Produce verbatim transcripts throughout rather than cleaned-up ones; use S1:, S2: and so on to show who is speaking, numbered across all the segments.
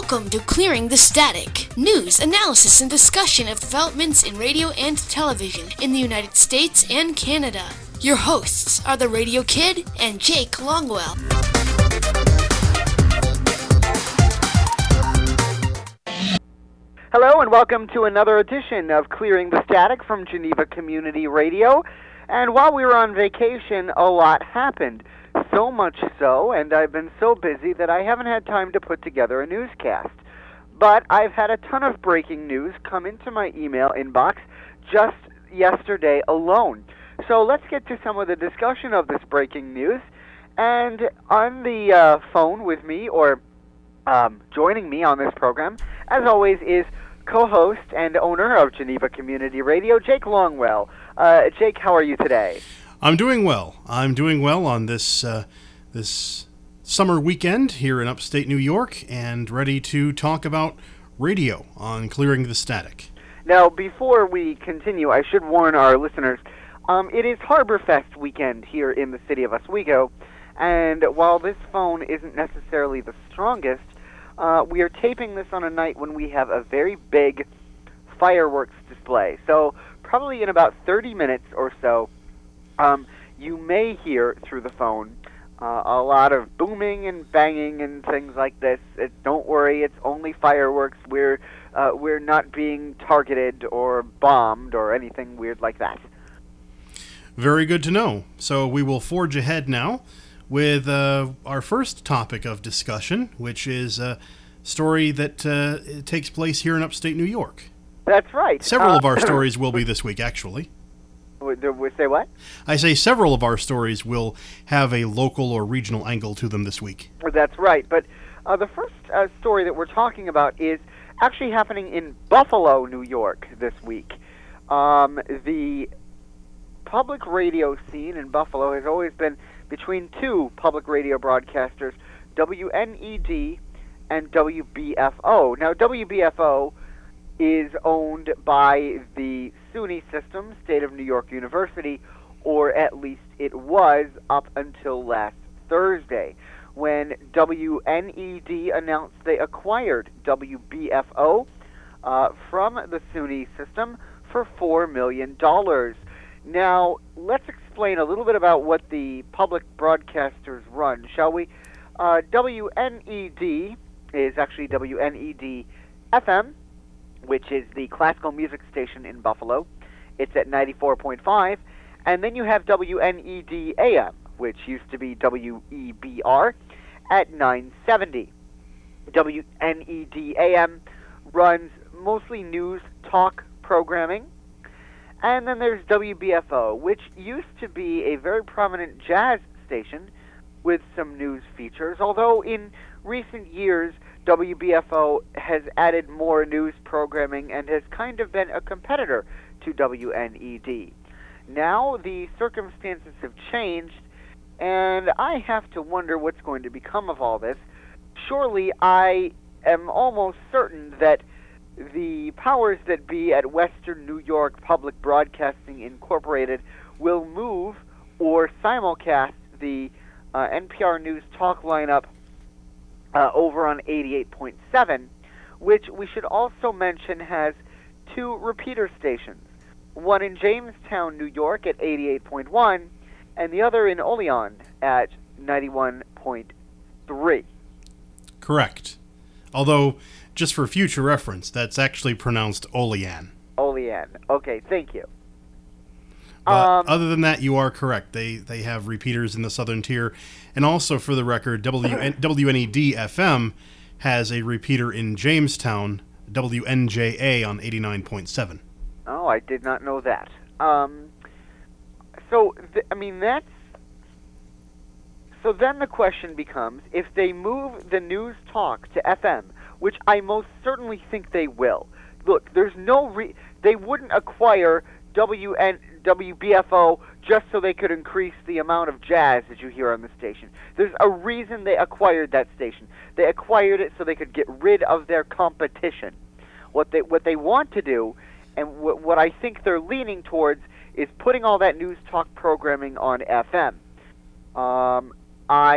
S1: Welcome to Clearing the Static, news, analysis, and discussion of developments in radio and television in the United States and Canada. Your hosts are the Radio Kid and Jake Longwell.
S2: Hello and welcome to another edition of Clearing the Static from Geneva Community Radio. And while we were on vacation, a lot happened. So much so, and I've been so busy that I haven't had time to put together a newscast. But I've had a ton of breaking news come into my email inbox just yesterday alone. So let's get to some of the discussion of this breaking news. And on the uh, phone with me, or um, joining me on this program, as always, is co-host and owner of Geneva Community Radio, Jake Longwell. Uh, Jake, how are you today?
S3: I'm doing well. I'm doing well on this uh, this summer weekend here in upstate New York, and ready to talk about radio on Clearing the Static.
S2: Now, before we continue, I should warn our listeners, um, it is Harborfest weekend here in the city of Oswego, and while this phone isn't necessarily the strongest, uh, we are taping this on a night when we have a very big fireworks display. So probably in about thirty minutes or so, Um, you may hear through the phone uh, a lot of booming and banging and things like this. It, don't worry, it's only fireworks. We're uh, we're not being targeted or bombed or anything weird like that.
S3: Very good to know. So we will forge ahead now with uh, our first topic of discussion, which is a story that uh, takes place here in upstate New York.
S2: That's right.
S3: Several
S2: uh,
S3: of our stories will be this week, actually.
S2: We say what?
S3: I say several of our stories will have a local or regional angle to them this week.
S2: That's right. But uh, the first uh, story that we're talking about is actually happening in Buffalo, New York this week. Um, the public radio scene in Buffalo has always been between two public radio broadcasters, W N E D and W B F O. Now, W B F O is owned by the SUNY system, State of New York University, or at least it was up until last Thursday, when W N E D announced they acquired W B F O uh, from the SUNY system for four million dollars. Now, let's explain a little bit about what the public broadcasters run, shall we? Uh, W N E D is actually W N E D F M, which is the classical music station in Buffalo. It's at ninety-four point five. And then you have W N E D A M, which used to be W E B R, at nine seventy. W N E D A M runs mostly news talk programming. And then there's W B F O, which used to be a very prominent jazz station with some news features, although in recent years W B F O has added more news programming and has kind of been a competitor to W N E D. Now the circumstances have changed, and I have to wonder what's going to become of all this. Surely I am almost certain that the powers that be at Western New York Public Broadcasting Incorporated will move or simulcast the uh, N P R News talk lineup Uh, over on eighty-eight point seven, which we should also mention has two repeater stations, one in Jamestown, New York at eighty-eight point one, and the other in Olean at ninety-one point three.
S3: Correct. Although, just for future reference, that's actually pronounced Olean.
S2: Olean. Okay, thank you.
S3: But
S2: um,
S3: other than that, you are correct. They they have repeaters in the southern tier. And also, for the record, W N E D F M has a repeater in Jamestown, W N J A on eighty-nine point seven.
S2: Oh, I did not know that. Um, so, th- I mean, that's... So then the question becomes, if they move the news talk to F M, which I most certainly think they will. Look, there's no... Re- they wouldn't acquire W N W B F O just so they could increase the amount of jazz that you hear on the station. There's a reason they acquired that station. They acquired it so they could get rid of their competition. What they what they want to do, and wh- what I think they're leaning towards, is putting all that news talk programming on F M. Um, I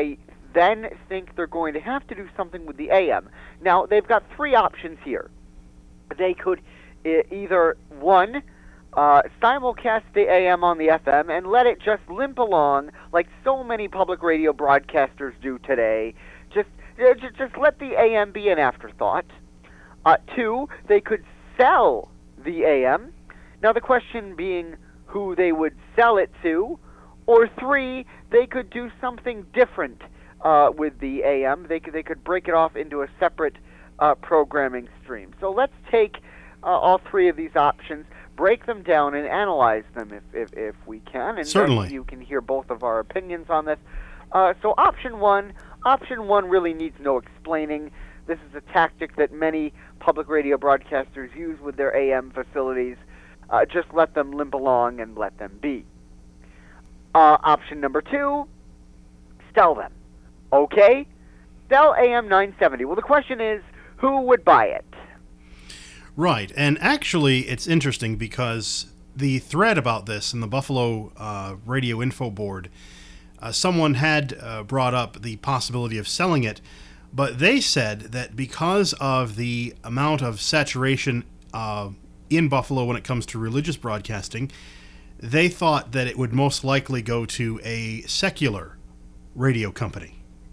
S2: then think they're going to have to do something with the A M. Now, they've got three options here. They could e- either, one, uh, simulcast the A M on the F M and let it just limp along like so many public radio broadcasters do today. Just, uh, just, just let the A M be an afterthought. Uh, two, they could sell the A M. Now, the question being who they would sell it to. Or three, they could do something different uh, with the A M. They could, they could break it off into a separate uh, programming stream. So let's take uh, all three of these options, break them down, and analyze them if, if, if we can. And
S3: Certainly.
S2: then you can hear both of our opinions on this. Uh, so option one, option one really needs no explaining. This is a tactic that many public radio broadcasters use with their A M facilities. Uh, just let them limp along and let them be. Uh, option number two, sell them. Okay? Sell A M nine seventy. Well, the question is, who would buy it?
S3: Right, and actually it's interesting because the thread about this in the Buffalo uh, Radio Info Board, uh, someone had uh, brought up the possibility of selling it, but they said that because of the amount of saturation uh, in Buffalo when it comes to religious broadcasting, they thought that it would most likely go to a secular radio company.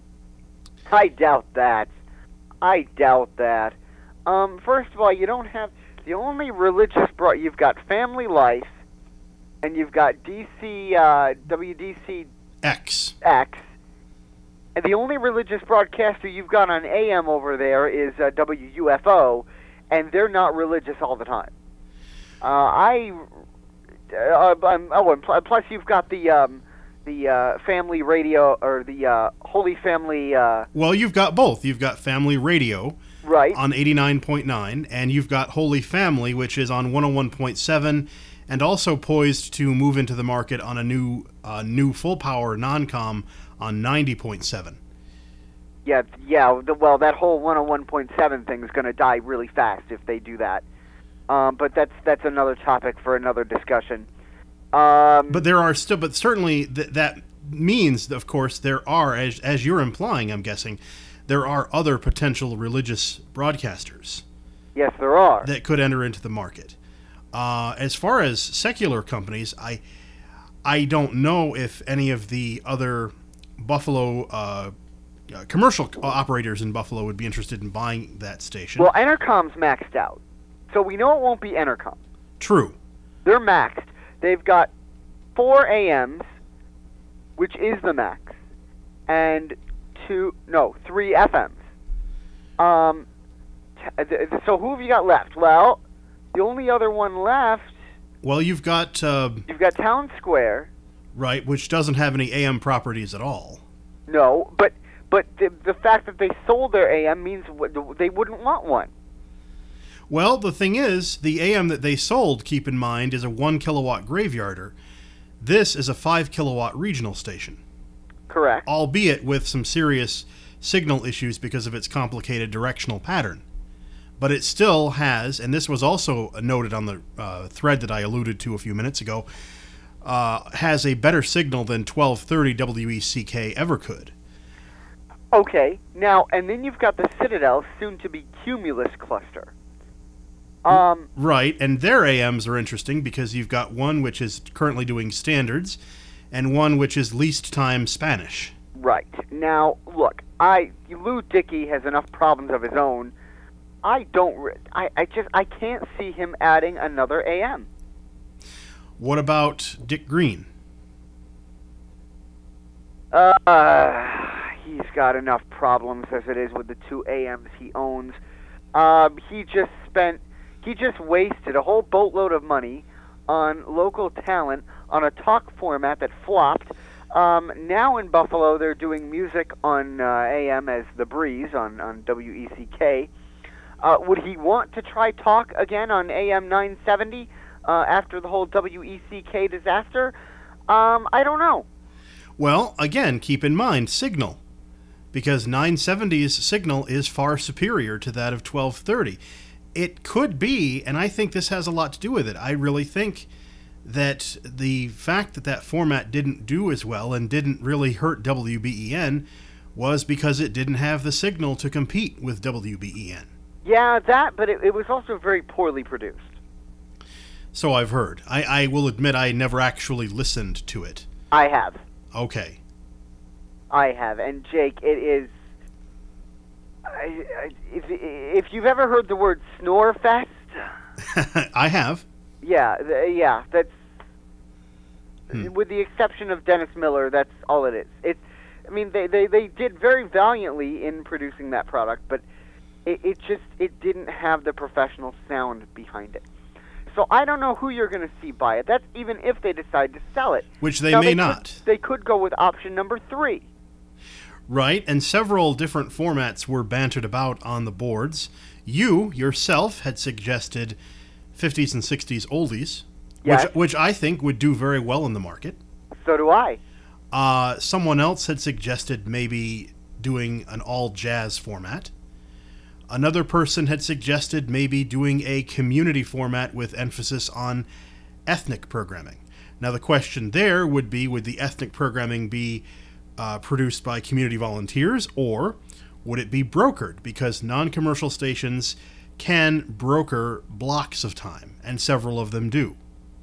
S2: I doubt that. I doubt that. Um, first of all, you don't have the only religious broad. You've got Family Life, and you've got D C uh, W D C
S3: X.
S2: X, and the only religious broadcaster you've got on A M over there is uh, W U F O, and they're not religious all the time. Uh, I. Uh, um, oh, and pl- plus you've got the um, the uh, Family Radio or the uh, Holy Family. Uh,
S3: well, you've got both. You've got Family Radio.
S2: Right.
S3: On eighty-nine point nine, and you've got Holy Family, which is on one oh one point seven, and also poised to move into the market on a new uh, new full-power non-com on ninety point seven.
S2: Yeah, yeah. The, well, that whole one oh one point seven thing is going to die really fast if they do that. Um, but that's that's another topic for another discussion. Um,
S3: but there are still, but certainly th- that means, of course, there are, as as you're implying, I'm guessing, there are other potential religious broadcasters.
S2: Yes, there are.
S3: That could enter into the market. Uh, as far as secular companies, I I don't know if any of the other Buffalo uh, uh, commercial operators in Buffalo would be interested in buying that station.
S2: Well, Entercom's maxed out, so we know it won't be Entercom.
S3: True.
S2: They're maxed. They've got four A Ms, which is the max, and two, no, three F Ms. Um, t- th- so who have you got left? Well, the only other one left.
S3: Well, you've got. Uh,
S2: you've got Town Square.
S3: Right, which doesn't have any A M properties at all.
S2: No, but but the, the fact that they sold their A M means w- they wouldn't want one.
S3: Well, the thing is, the A M that they sold, keep in mind, is a one kilowatt graveyarder. This is a five kilowatt regional station.
S2: Correct.
S3: Albeit with some serious signal issues because of its complicated directional pattern. But it still has, and this was also noted on the uh, thread that I alluded to a few minutes ago, uh, has a better signal than twelve thirty W E C K ever could.
S2: Okay, now, and then you've got the Citadel, soon-to-be Cumulus cluster. Um,
S3: right, and their A Ms are interesting because you've got one which is currently doing standards and one which is least time Spanish.
S2: Right. Now, look, I Lou Dickey has enough problems of his own. I don't, re- I, I just, I can't see him adding another A M.
S3: What about Dick Green?
S2: Uh, he's got enough problems as it is with the two A Ms he owns. Um, he just spent, he just wasted a whole boatload of money on local talent on a talk format that flopped. Um, now in Buffalo, they're doing music on uh, A M as The Breeze on, on W E C K. Uh, would he want to try talk again on A M nine seventy uh, after the whole W E C K disaster? Um, I don't know.
S3: Well, again, keep in mind signal, because nine seventy's signal is far superior to that of twelve thirty. It could be, and I think this has a lot to do with it. I really think that the fact that that format didn't do as well and didn't really hurt W B E N was because it didn't have the signal to compete with W B E N.
S2: Yeah, that, but it, it was also very poorly produced.
S3: So I've heard. I, I will admit I never actually listened to it.
S2: I have.
S3: Okay.
S2: I have. And Jake, it is... I, I, if, if you've ever heard the word Snorefest...
S3: I have.
S2: Yeah, th- yeah, that's...
S3: Hmm.
S2: With the exception of Dennis Miller, that's all it is. It's, I mean, they, they, they did very valiantly in producing that product, but it, it just it didn't have the professional sound behind it. So I don't know who you're going to see buy it. That's even if they decide to sell it.
S3: Which they
S2: now,
S3: may
S2: they
S3: not.
S2: Could, they could go with option number three.
S3: Right, and several different formats were bantered about on the boards. You, yourself, had suggested fifties and sixties oldies,
S2: Yes.
S3: which, which I think would do very well in the market.
S2: So do I.
S3: Uh, someone else had suggested maybe doing an all-jazz format. Another person had suggested maybe doing a community format with emphasis on ethnic programming. Now, the question there would be, would the ethnic programming be uh, produced by community volunteers, or would it be brokered? Because non-commercial stations can broker blocks of time, and several of them do.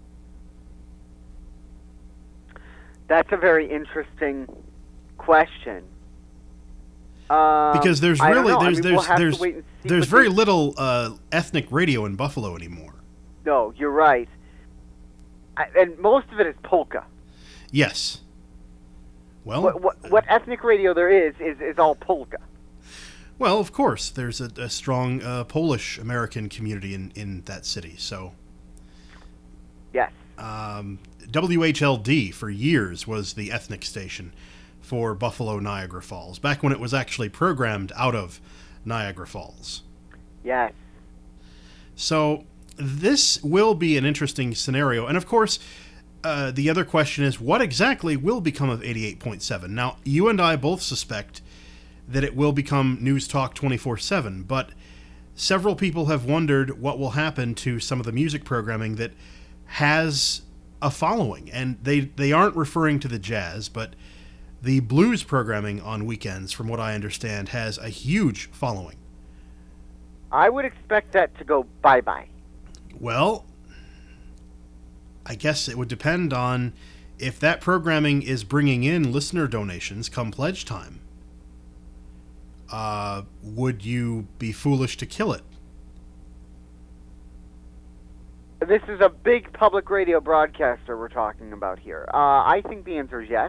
S2: That's a very interesting question. Um,
S3: Because there's
S2: I don't
S3: really
S2: know. I
S3: there's
S2: mean, we'll
S3: there's
S2: have to
S3: there's
S2: wait and see
S3: there's
S2: what
S3: very
S2: they-
S3: little uh, ethnic radio in Buffalo anymore.
S2: No, you're right. I, and most of it is polka.
S3: Yes. Well,
S2: What, what, what ethnic radio there is is, is all polka.
S3: well, of course, there's a, a strong uh, Polish American community in, in that city. So
S2: Yes.
S3: um, W H L D for years was the ethnic station for Buffalo Niagara Falls, back when it was actually programmed out of Niagara Falls.
S2: Yes.
S3: So this will be an interesting scenario. And of course, uh, the other question is, what exactly will become of eighty-eight point seven? Now, you and I both suspect that it will become News Talk twenty-four seven, but several people have wondered what will happen to some of the music programming that has a following. And they, they aren't referring to the jazz, but the blues programming on weekends, from what I understand, has a huge following.
S2: I would expect that to go bye-bye.
S3: Well, I guess it would depend on if that programming is bringing in listener donations come pledge time. Uh, would you be foolish to kill it?
S2: This is a big public radio broadcaster we're talking about here. Uh, I think the answer is yes.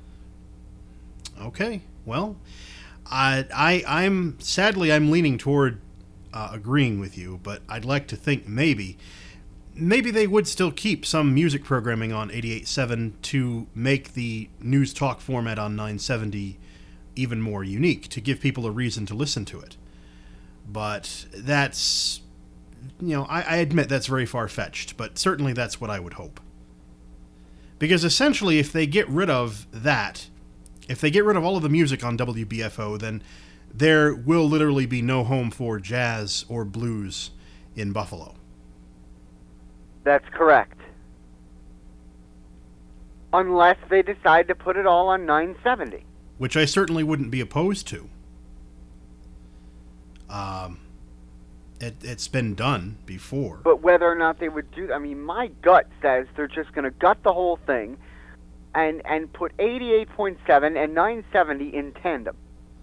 S3: Okay, well, I, I, I'm sadly I'm leaning toward uh, agreeing with you, but I'd like to think maybe, maybe they would still keep some music programming on eighty-eight point seven to make the News Talk format on nine seventy even more unique, to give people a reason to listen to it. But that's, you know, I, I admit that's very far-fetched, but certainly that's what I would hope. Because essentially, if they get rid of that, if they get rid of all of the music on W B F O, then there will literally be no home for jazz or blues in Buffalo.
S2: That's correct. Unless they decide to put it all on nine seventy.
S3: Which I certainly wouldn't be opposed to. Um, it, it's been done before.
S2: But whether or not they would do... I mean, my gut says they're just going to gut the whole thing and, and put eighty-eight point seven and nine seventy in tandem.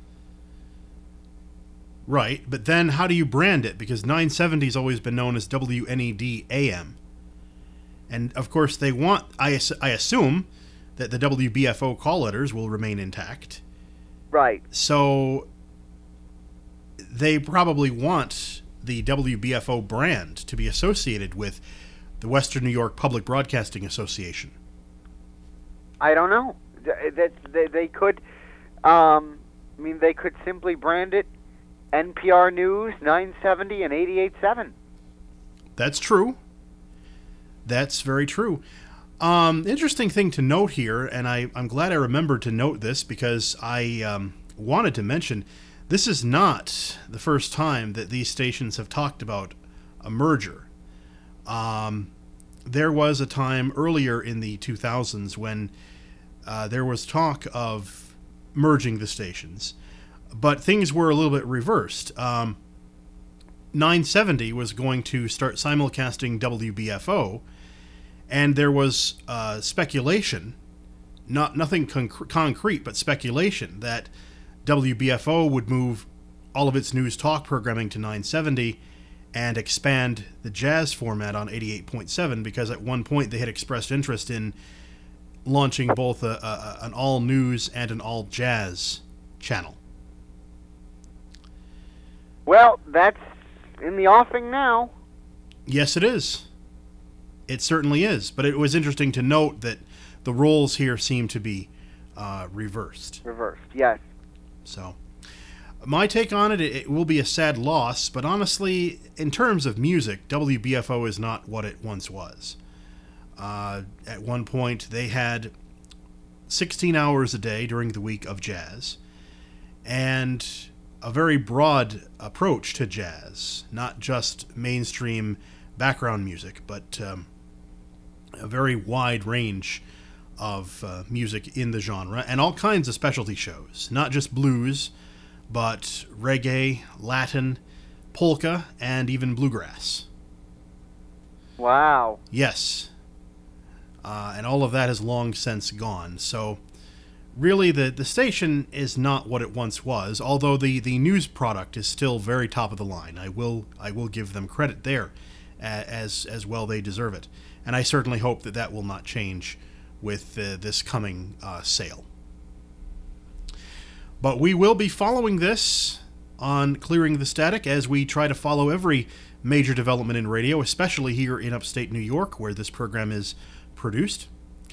S3: Right, but then how do you brand it? Because nine seventy's always been known as W N E D A M. And, of course, they want... I, I assume that the W B F O call letters will remain intact.
S2: Right.
S3: So they probably want the W B F O brand to be associated with the Western New York Public Broadcasting Association.
S2: I don't know. That they, they could... Um, I mean, they could simply brand it N P R News, nine seventy, and eighty-eight point seven.
S3: That's true. That's very true. Um, interesting thing to note here, and I, I'm glad I remembered to note this because I um, wanted to mention, this is not the first time that these stations have talked about a merger. Um, there was a time earlier in the two thousands when uh, there was talk of merging the stations. But things were a little bit reversed. Um, nine seventy was going to start simulcasting W B F O, and there was uh, speculation, not nothing conc- concrete, but speculation that W B F O would move all of its news talk programming to nine seventy and expand the jazz format on eighty-eight point seven, because at one point they had expressed interest in launching both a, a, an all news and an all jazz channel.
S2: Well, that's in the offing now.
S3: Yes, it is. It certainly is. But it was interesting to note that the roles here seem to be uh, reversed.
S2: Reversed, yes.
S3: So, my take on it, it will be a sad loss, but honestly, in terms of music, W B F O is not what it once was. Uh, at one point, they had sixteen hours a day during the week of jazz, and a very broad approach to jazz, not just mainstream background music, but um, a very wide range of uh, music in the genre, and all kinds of specialty shows, not just blues, but reggae, Latin, polka, and even bluegrass.
S2: Wow.
S3: Yes. Uh, and all of that has long since gone. So, really, the, the station is not what it once was, although the, the news product is still very top of the line. I will I will give them credit there, as, as well they deserve it. And I certainly hope that that will not change with uh, this coming uh, sale. But we will be following this on Clearing the Static as we try to follow every major development in radio, especially here in upstate New York, where this program is produced.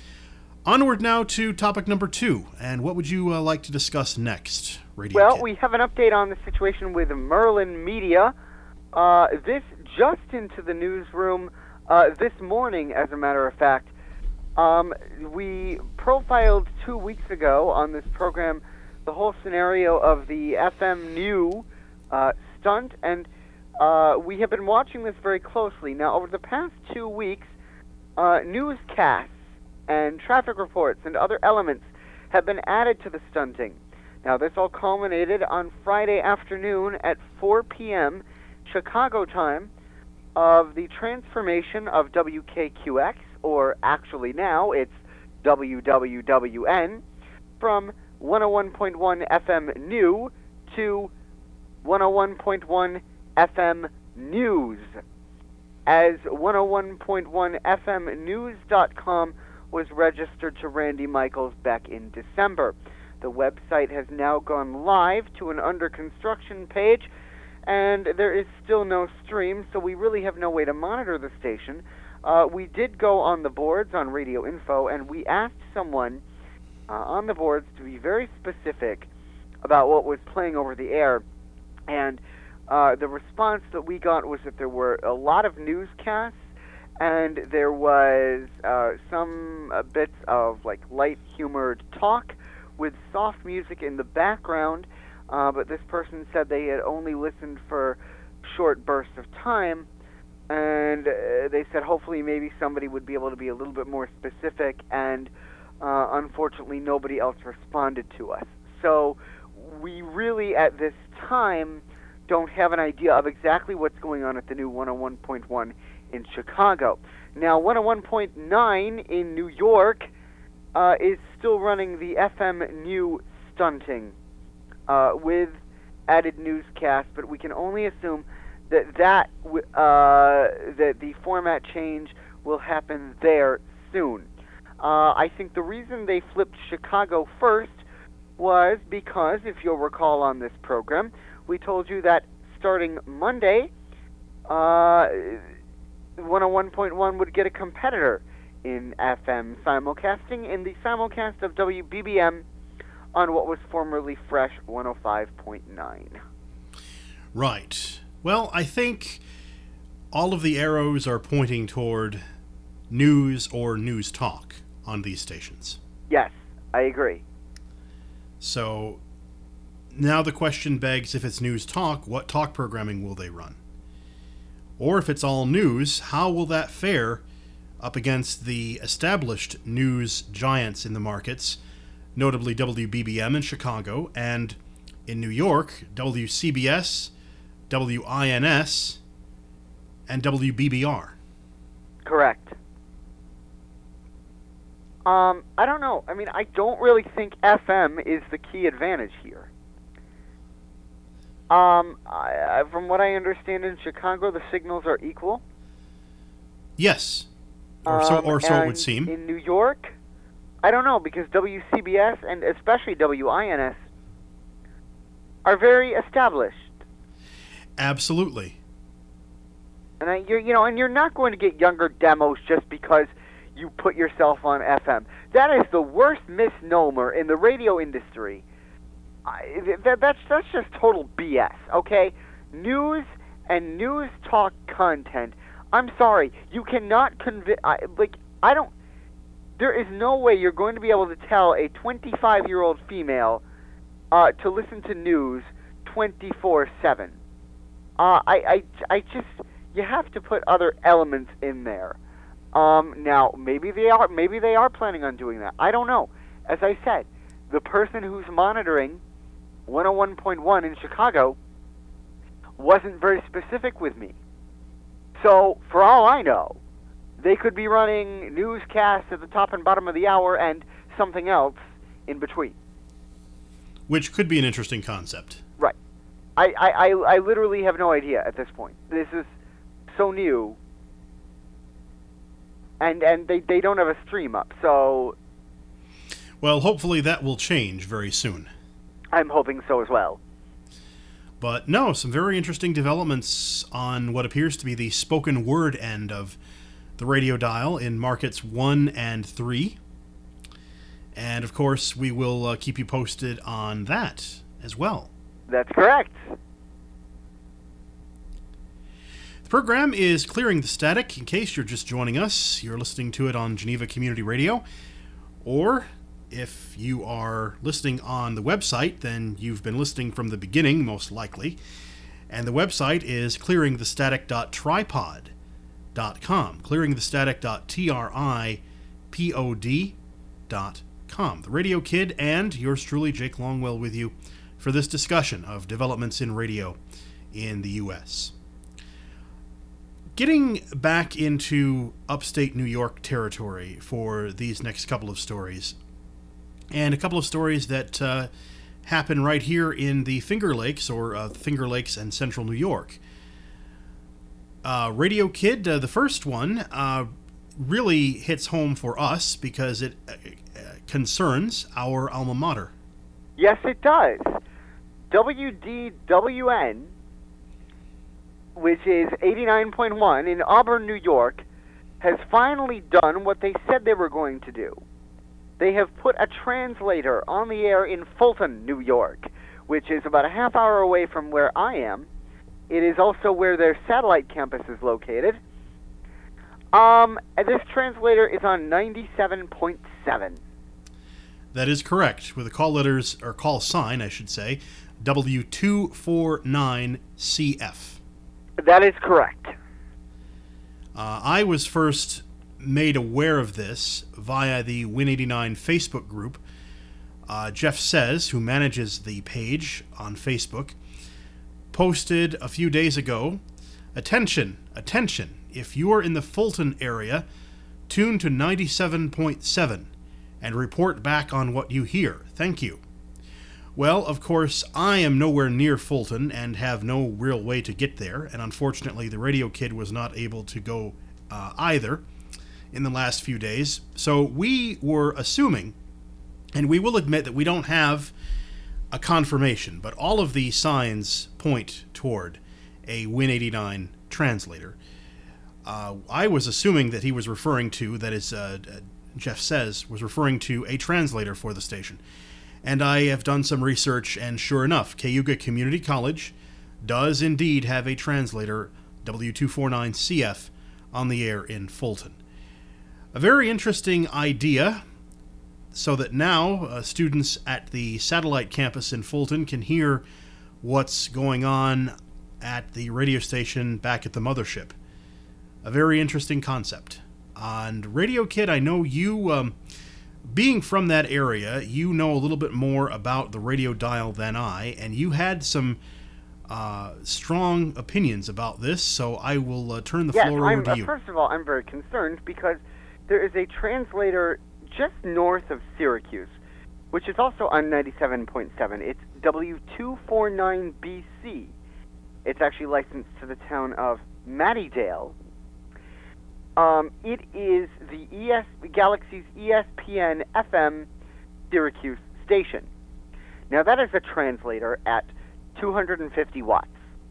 S3: Onward now to topic number two, and what would you uh, like to discuss next, Radio
S2: Well,
S3: Kid?
S2: we have an update on the situation with Merlin Media. Uh, this just into the newsroom uh, this morning, as a matter of fact. Um, we profiled two weeks ago on this program the whole scenario of the F M New uh, stunt, and uh, we have been watching this very closely. Now, over the past two weeks, uh, newscasts and traffic reports and other elements have been added to the stunting. Now, this all culminated on Friday afternoon at four p.m. Chicago time of the transformation of W K Q X, or actually now it's W W W N, from one oh one point one F M New to one oh one point one F M News, as one oh one point one F M news dot com was registered to Randy Michaels back in December. The website has now gone live to an under construction page, and there is still no stream, so we really have no way to monitor the station. Uh, we did go on the boards on Radio Info, and we asked someone uh, on the boards to be very specific about what was playing over the air, and uh, the response that we got was that there were a lot of newscasts, and there was uh, some uh, bits of like light-humored talk with soft music in the background, uh, but this person said they had only listened for short bursts of time, and uh, they said hopefully maybe somebody would be able to be a little bit more specific, and uh, unfortunately nobody else responded to us. So we really at this time don't have an idea of exactly what's going on at the new one oh one point one in Chicago. Now, one oh one point nine in New York uh, is still running the F M New stunting uh, with added newscasts, but we can only assume that that uh, that the format change will happen there soon. Uh, I think the reason they flipped Chicago first was because, if you'll recall on this program, we told you that starting Monday, uh, one oh one point one would get a competitor in F M simulcasting in the simulcast of W B B M on what was formerly Fresh one oh five point nine.
S3: Right. Well, I think all of the arrows are pointing toward news or news talk on these stations.
S2: Yes, I agree.
S3: So now the question begs, if it's news talk, what talk programming will they run? Or if it's all news, how will that fare up against the established news giants in the markets, notably W B B M in Chicago, and in New York, W C B S, W I N S, and W B B R.
S2: Correct. Um, I don't know. I mean, I don't really think F M is the key advantage here. Um, I, from what I understand, in Chicago, the signals are equal.
S3: Yes, or so,
S2: Um,
S3: or so it would
S2: and
S3: seem.
S2: In New York, I don't know, because W C B S and especially W I N S are very established.
S3: Absolutely.
S2: And I, you're, you know, and you're not going to get younger demos just because you put yourself on F M. That is the worst misnomer in the radio industry. I, that, that's that's just total B S. Okay, news and news talk content. I'm sorry, you cannot convince. Like I don't. There is no way you're going to be able to tell a twenty-five-year-old female uh, to listen to news twenty-four seven. Uh, I, I, I just, you have to put other elements in there. Um, now, maybe they are, maybe they are planning on doing that. I don't know. As I said, the person who's monitoring one oh one point one in Chicago wasn't very specific with me. So, for all I know, they could be running newscasts at the top and bottom of the hour and something else in between.
S3: Which could be an interesting concept.
S2: Right. I, I, I, I literally have no idea at this point. This is so new. And and they, they don't have a stream up, so...
S3: Well, hopefully that will change very soon.
S2: I'm hoping so as well.
S3: But no, some very interesting developments on what appears to be the spoken word end of the radio dial in markets one and three. And of course, we will uh, keep you posted on that as well.
S2: That's correct.
S3: The program is Clearing the Static. In case you're just joining us, you're listening to it on Geneva Community Radio. Or if you are listening on the website, then you've been listening from the beginning, most likely. And the website is clearing the static dot tripod dot com. clearing the static dot tripod dot com. The Radio Kid and yours truly, Jake Longwell, with you for this discussion of developments in radio in the U S. Getting back into upstate New York territory for these next couple of stories, and a couple of stories that uh, happen right here in the Finger Lakes, or uh, Finger Lakes and Central New York. Uh, Radio Kid, uh, the first one, uh, really hits home for us because it uh, concerns our alma mater.
S2: Yes, it does. W D W N, which is eighty-nine point one in Auburn, New York, has finally done what they said they were going to do. They have put a translator on the air in Fulton, New York, which is about a half hour away from where I am. It is also where their satellite campus is located. Um, and this translator is on ninety-seven point seven.
S3: That is correct, with the call letters, or call sign, I should say, W two forty-nine C F.
S2: That is correct.
S3: Uh, I was first made aware of this via the Win eighty-nine Facebook group. Uh, Jeff Says, who manages the page on Facebook, posted a few days ago, attention, attention, if you are in the Fulton area, tune to ninety-seven point seven and report back on what you hear. Thank you. Well, of course, I am nowhere near Fulton and have no real way to get there, and unfortunately the Radio Kid was not able to go uh, either in the last few days. So we were assuming, and we will admit that we don't have a confirmation, but all of the signs point toward a Win eighty-nine translator. Uh, I was assuming that he was referring to, that is, uh, Jeff Says, was referring to a translator for the station. And I have done some research, and sure enough, Cayuga Community College does indeed have a translator, W two forty-nine C F, on the air in Fulton. A very interesting idea, so that now uh, students at the satellite campus in Fulton can hear what's going on at the radio station back at the mothership. A very interesting concept. And Radio Kid, I know you um, being from that area, you know a little bit more about the radio dial than I, and you had some uh, strong opinions about this, so I will uh, turn the
S2: yes,
S3: floor
S2: I'm,
S3: over to
S2: uh,
S3: you.
S2: First of all, I'm very concerned because there is a translator just north of Syracuse, which is also on ninety-seven point seven. It's W two forty-nine B C. It's actually licensed to the town of Mattydale. Um, it is the E S Galaxy's E S P N F M Syracuse station. Now that is a translator at two hundred fifty watts.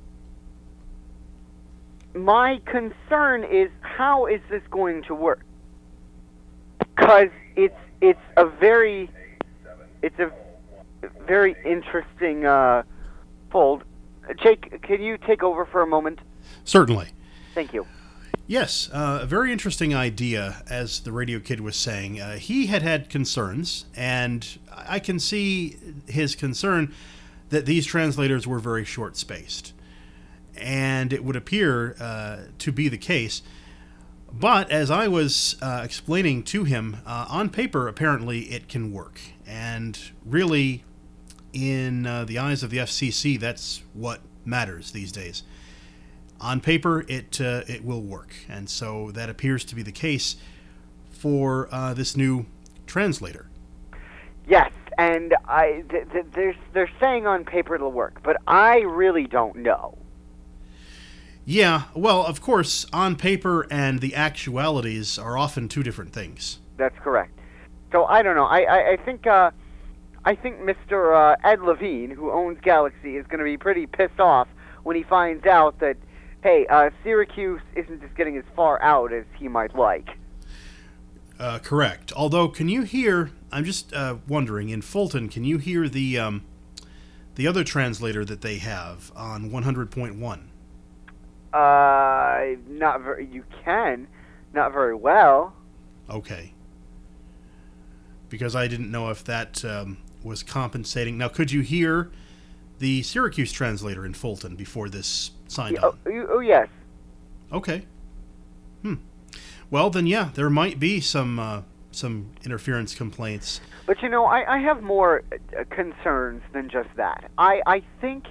S2: My concern is, how is this going to work? Because it's it's a very it's a very interesting uh, fold. Jake, can you take over for a moment?
S3: Certainly.
S2: Thank you.
S3: Yes, uh, a very interesting idea, as the Radio Kid was saying. Uh, he had had concerns, and I can see his concern that these translators were very short-spaced. And it would appear uh, to be the case. But as I was uh, explaining to him, uh, on paper, apparently it can work. And really, in uh, the eyes of the F C C, that's what matters these days. On paper, it uh, it will work, and so that appears to be the case for uh, this new translator.
S2: Yes, and I th- th- they're they're saying on paper it'll work, but I really don't know.
S3: Yeah, well, of course, on paper and the actualities are often two different things.
S2: That's correct. So I don't know. I I, I think uh, I think Mister Uh, Ed Levine, who owns Galaxy, is going to be pretty pissed off when he finds out that, hey, uh, Syracuse isn't just getting as far out as he might like.
S3: Uh, correct. Although, can you hear, I'm just uh, wondering, in Fulton, can you hear the um, the other translator that they have on one hundred point one?
S2: Uh, not very, you can, not very well.
S3: Okay. Because I didn't know if that um, was compensating. Now, could you hear the Syracuse translator in Fulton before this signed
S2: Yeah,
S3: on?
S2: oh, oh, yes.
S3: Okay. Hmm. Well, then, yeah, there might be some uh, some interference complaints.
S2: But, you know, I, I have more uh, concerns than just that. I, I think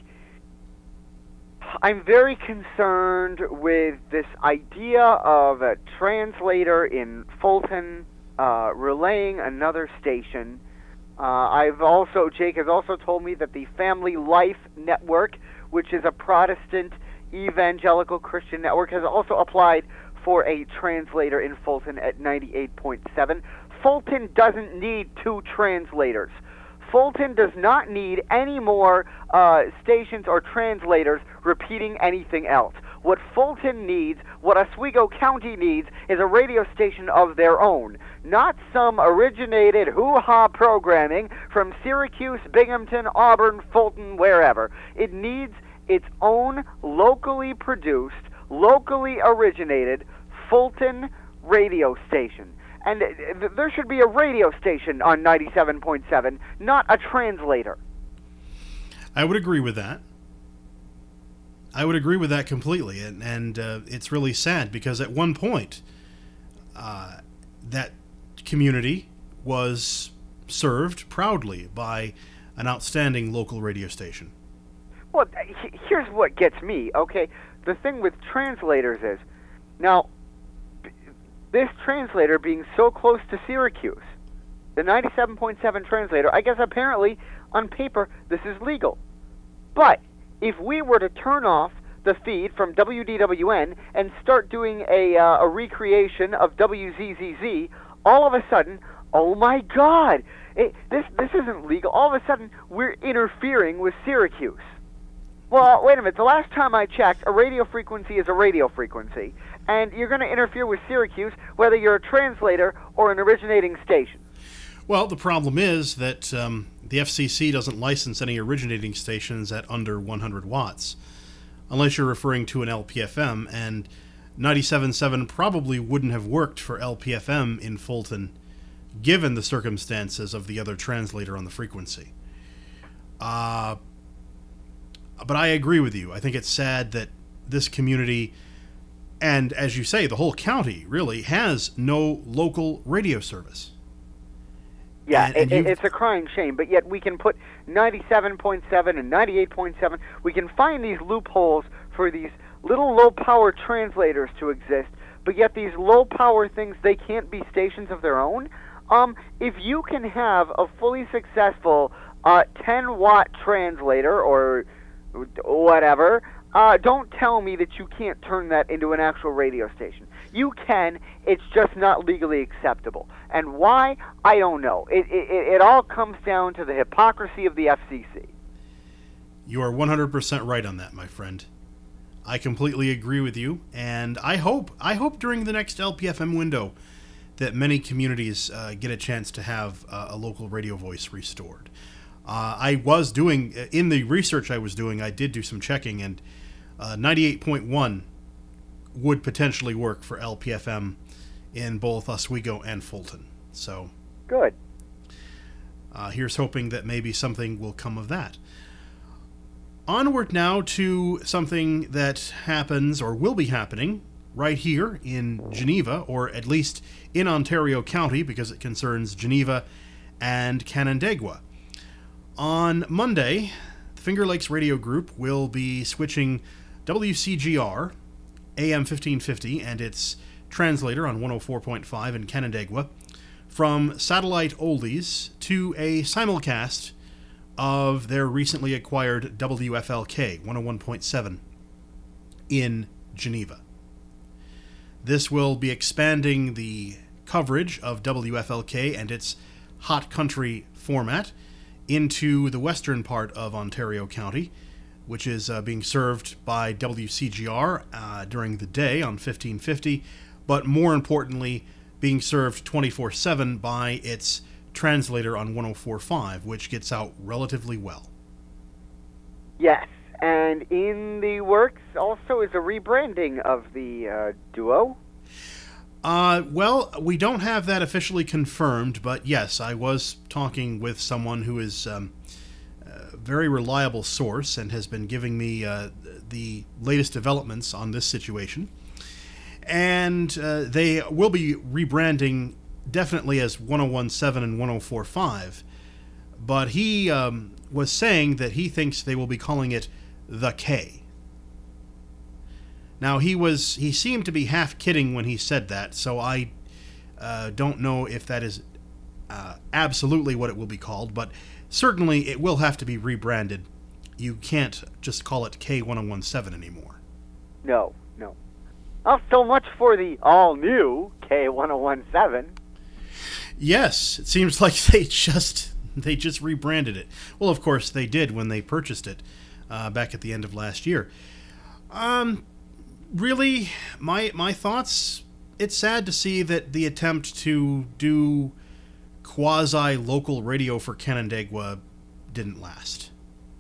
S2: I'm very concerned with this idea of a translator in Fulton uh, relaying another station. Uh, I've also, Jake has also told me that the Family Life Network, which is a Protestant evangelical Christian network, has also applied for a translator in Fulton at ninety-eight point seven. Fulton doesn't need two translators. Fulton does not need any more uh, stations or translators repeating anything else. What Fulton needs, what Oswego County needs, is a radio station of their own, not some originated hoo-ha programming from Syracuse, Binghamton, Auburn, Fulton, wherever. It needs its own locally produced, locally originated Fulton radio station. And th- there should be a radio station on ninety-seven point seven, not a translator.
S3: I would agree with that. I would agree with that completely. And, and uh, it's really sad because at one point, uh, that community was served proudly by an outstanding local radio station.
S2: Well, he- here's what gets me, okay? The thing with translators is, now, this translator being so close to Syracuse, the ninety-seven point seven translator, I guess apparently, on paper, this is legal. But if we were to turn off the feed from W D W N and start doing a, uh, a recreation of W Z Z Z, all of a sudden, oh my God, it, this, this isn't legal. All of a sudden, we're interfering with Syracuse. Well, wait a minute. The last time I checked, a radio frequency is a radio frequency. And you're going to interfere with Syracuse whether you're a translator or an originating station.
S3: Well, the problem is that um, the F C C doesn't license any originating stations at under one hundred watts, unless you're referring to an L P F M, and ninety-seven point seven probably wouldn't have worked for L P F M in Fulton, given the circumstances of the other translator on the frequency. Uh, but I agree with you. I think it's sad that this community, and as you say, the whole county really has no local radio service.
S2: Yeah,
S3: And- and
S2: it,
S3: you-
S2: it's a crying shame, but yet we can put ninety-seven point seven and ninety-eight point seven. We can find these loopholes for these little low-power translators to exist, but yet these low-power things, they can't be stations of their own. Um, if you can have a fully successful uh, ten-watt translator or whatever, uh, don't tell me that you can't turn that into an actual radio station. You can, it's just not legally acceptable. And why? I don't know. It, it, it all comes down to the hypocrisy of the F C C.
S3: You are one hundred percent right on that, my friend. I completely agree with you, and I hope I hope during the next L P F M window that many communities uh, get a chance to have uh, a local radio voice restored. Uh, I was doing, in the research I was doing, I did do some checking, and uh, ninety-eight point one would potentially work for L P F M in both Oswego and Fulton. So
S2: Good.
S3: uh, here's hoping that maybe something will come of that. Onward now to something that happens or will be happening right here in Geneva, or at least in Ontario County, because it concerns Geneva and Canandaigua. On Monday, the Finger Lakes Radio Group will be switching W C G R, A M fifteen fifty, and its translator on one oh four point five in Canandaigua, from satellite oldies to a simulcast of their recently acquired W F L K one oh one point seven in Geneva. This will be expanding the coverage of W F L K and its hot country format into the western part of Ontario County, which is uh, being served by W C G R uh, during the day on fifteen fifty, but more importantly, being served twenty-four seven by its translator on one oh four point five, which gets out relatively well.
S2: Yes, and in the works also is a rebranding of the uh, duo.
S3: Uh, well, we don't have that officially confirmed, but yes, I was talking with someone who is um, a very reliable source and has been giving me uh, the latest developments on this situation. And uh, they will be rebranding definitely as one oh one seven and one oh four point five, but he um, was saying that he thinks they will be calling it the K. Now, he was he seemed to be half kidding when he said that, so I uh, don't know if that is uh, absolutely what it will be called, but certainly it will have to be rebranded. You can't just call it K one oh one seven anymore.
S2: No, no. Not so much for the all-new K one oh one seven.
S3: Yes, it seems like they just they just rebranded it. Well, of course they did when they purchased it uh, back at the end of last year. Um, really, my my thoughts. It's sad to see that the attempt to do quasi-local radio for Canandaigua didn't last.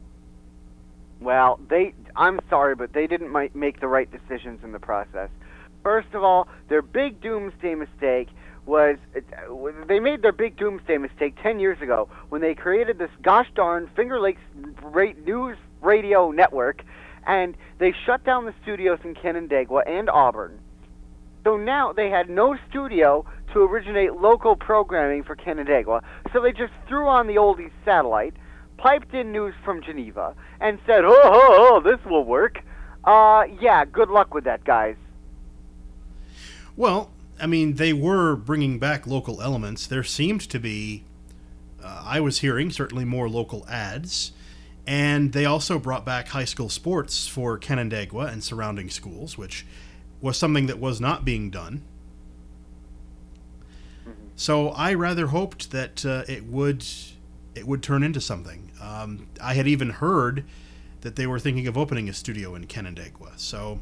S2: Well, they I'm sorry, but they didn't mi- make the right decisions in the process. First of all, their big doomsday mistake was uh, they made their big doomsday mistake ten years ago when they created this gosh darn Finger Lakes ra- News Radio Network, and they shut down the studios in Canandaigua and Auburn. So now they had no studio to originate local programming for Canandaigua, so they just threw on the oldies satellite, piped in news from Geneva, and said, oh, oh, oh, this will work. Uh, yeah, good luck with that, guys.
S3: Well, I mean, they were bringing back local elements. There seemed to be, uh, I was hearing, certainly more local ads. And they also brought back high school sports for Canandaigua and surrounding schools, which was something that was not being done. Mm-hmm. So I rather hoped that uh, it would it would turn into something. Um, I had even heard that they were thinking of opening a studio in Canandaigua. So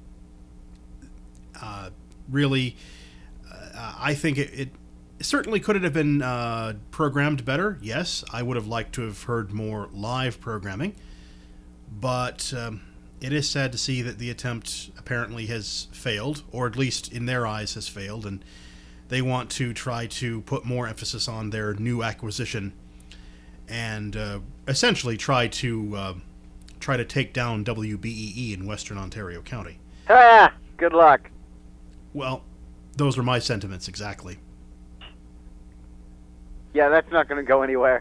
S3: uh, really, uh, I think it, it certainly could it have been uh, programmed better. Yes, I would have liked to have heard more live programming, but um, it is sad to see that the attempt apparently has failed, or at least in their eyes has failed, and they want to try to put more emphasis on their new acquisition and uh, essentially try to uh, try to take down W B E E in Western Ontario County.
S2: Ah, good luck.
S3: Well, those were my sentiments exactly.
S2: Yeah, that's not going to go anywhere.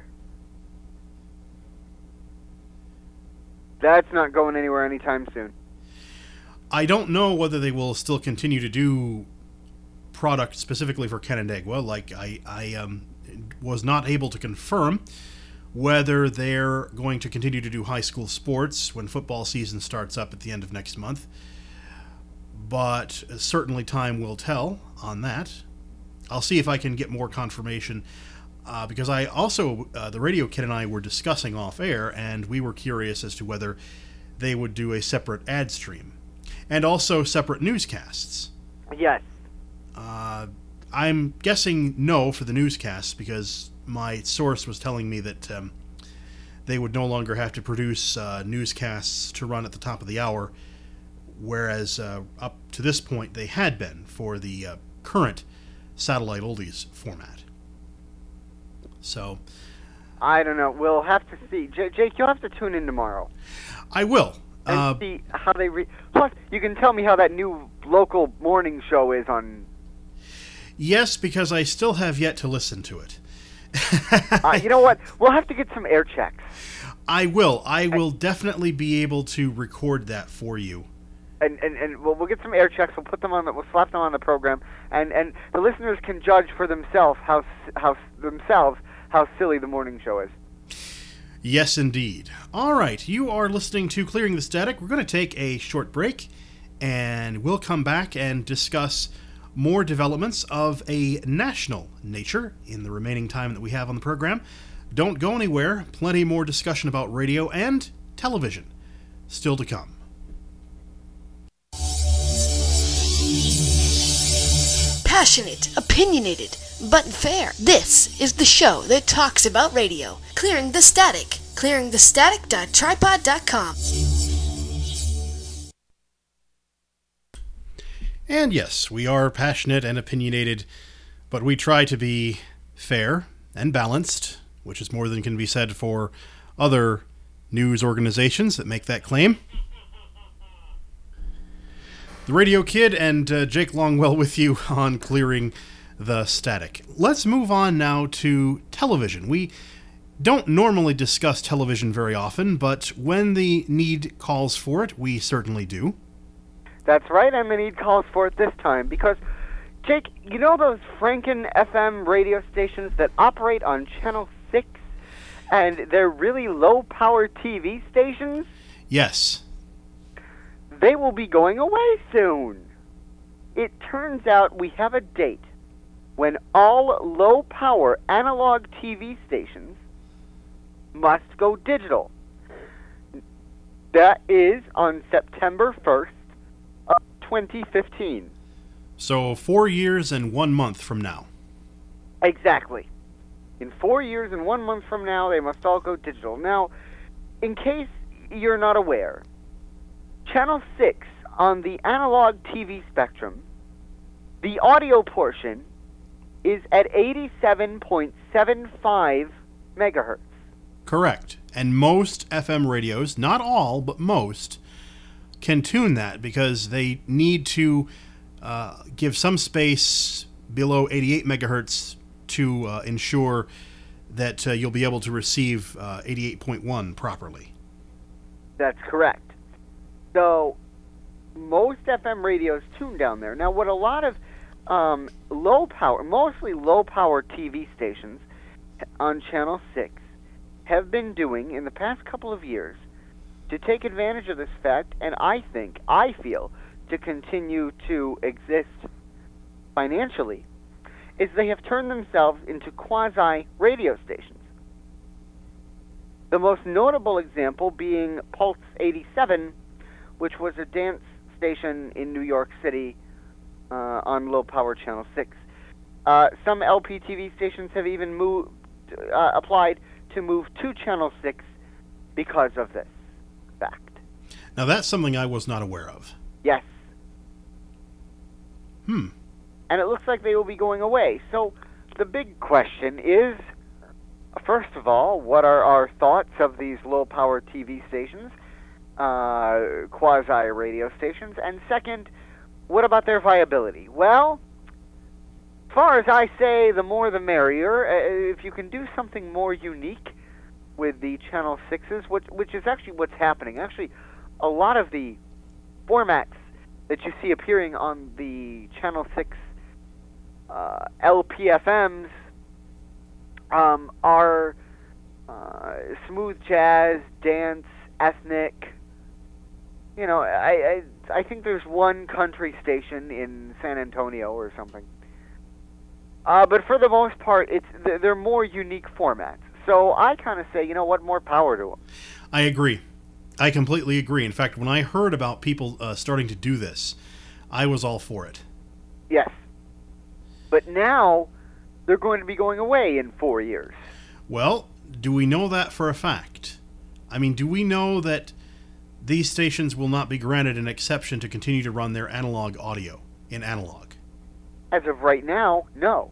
S2: That's not going anywhere anytime soon.
S3: I don't know whether they will still continue to do product specifically for Canandaigua. Like, I, I um, was not able to confirm whether they're going to continue to do high school sports when football season starts up at the end of next month. But certainly time will tell on that. I'll see if I can get more confirmation, uh, because I also, uh, the Radio Kid and I were discussing off air, and we were curious as to whether they would do a separate ad stream and also separate newscasts.
S2: Yes.
S3: Uh, I'm guessing no for the newscasts, because my source was telling me that um, they would no longer have to produce uh, newscasts to run at the top of the hour, whereas uh, up to this point they had been for the uh, current satellite oldies format. So
S2: I don't know. We'll have to see. J- Jake, you'll have to tune in tomorrow
S3: I will.
S2: and
S3: Uh,
S2: see how they. Re- Plus, you can tell me how that new local morning show is on.
S3: yes, because I still have yet to listen to it.
S2: uh, you know what? We'll have to get some air checks.
S3: I will. I will definitely be able to record that for you.
S2: And, and, and we'll, we'll get some air checks. We'll put them on. The, we'll slap them on the program, and, and the listeners can judge for themselves how s- how s- themselves how silly the morning show is.
S3: Yes, indeed. All right, you are listening to Clearing the Static. We're going to take a short break, and we'll come back and discuss more developments of a national nature in the remaining time that we have on the program. Don't go anywhere. Plenty more discussion about radio and television still to come.
S1: Passionate, opinionated, but fair. This is the show that talks about radio. Clearing the Static. clearing the static dot tripod dot com.
S3: And yes, we are passionate and opinionated, but we try to be fair and balanced, which is more than can be said for other news organizations that make that claim. The Radio Kid and uh, Jake Longwell with you on Clearing the Static. Let's move on now to television. We don't normally discuss television very often, but when the need calls for it, we certainly do.
S2: That's right, and the need calls for it this time, because, Jake, you know those Franken F M radio stations that operate on Channel six, and they're really low-power T V stations?
S3: Yes.
S2: They will be going away soon. It turns out we have a date when all low-power analog T V stations must go digital. That is on September first of twenty fifteen.
S3: So four years and one month from now.
S2: Exactly. In four years and one month from now, they must all go digital. Now, in case you're not aware, Channel six on the analog T V spectrum, the audio portion is at eighty-seven point seven five megahertz.
S3: Correct. And most F M radios, not all, but most, can tune that because they need to uh, give some space below eighty-eight megahertz to uh, ensure that uh, you'll be able to receive uh, eighty-eight point one properly.
S2: That's correct. So, most F M radios tune down there. Now, what a lot of um, low power, mostly low power T V stations on Channel six have been doing in the past couple of years to take advantage of this fact, and I think, I feel, to continue to exist financially, is they have turned themselves into quasi-radio stations. The most notable example being Pulse eighty-seven, which was a dance station in New York City uh, on low-power Channel six. Uh, some L P T V stations have even moved, uh, applied to move to Channel six because of this fact.
S3: Now, that's something I was not aware of.
S2: Yes.
S3: Hmm.
S2: And it looks like they will be going away. So the big question is, first of all, what are our thoughts of these low-power T V stations, uh, quasi-radio stations? And second, what about their viability? Well, As far as I say, the more the merrier. Uh, if you can do something more unique with the Channel sixes, which, which is actually what's happening. Actually, a lot of the formats that you see appearing on the Channel six uh, L P F Ms um, are uh, smooth jazz, dance, ethnic. You know, I, I I think there's one country station in San Antonio or something. Uh, but for the most part, it's they're more unique formats. So I kind of say, you know what, more power to them.
S3: I agree. I completely agree. In fact, when I heard about people uh, starting to do this, I was all for it.
S2: Yes. But now they're going to be going away in four years.
S3: Well, do we know that for a fact? I mean, do we know that these stations will not be granted an exception to continue to run their analog audio in analog?
S2: As of right now, no.